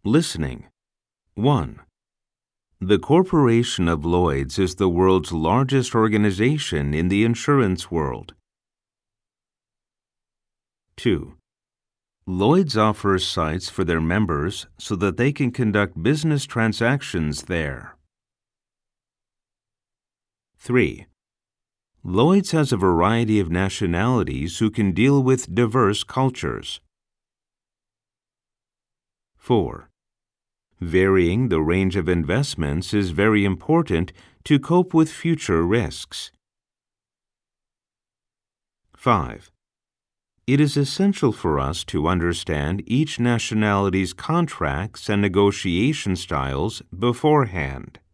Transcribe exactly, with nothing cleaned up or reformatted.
Listening. one. The Corporation of Lloyd's is the world's largest organization in the insurance world. two. Lloyd's offers sites for their members so that they can conduct business transactions there. three. Lloyd's has a variety of nationalities who can deal with diverse cultures. four. Varying the range of investments is very important to cope with future risks. five. It is essential for us to understand each nationality's contracts and negotiation styles beforehand.